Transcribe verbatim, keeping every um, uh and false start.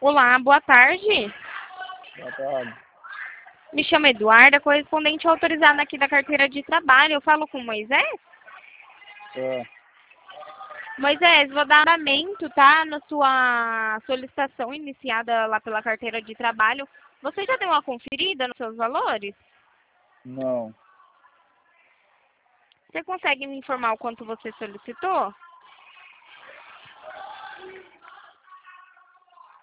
Olá, boa tarde. Boa tarde. Me chamo Eduarda, correspondente autorizada aqui da carteira de trabalho. Eu falo com o Moisés? É, Moisés, vou dar andamento, tá? Na sua solicitação iniciada lá pela carteira de trabalho. Você já deu uma conferida nos seus valores? não. Você consegue me informar o quanto você solicitou?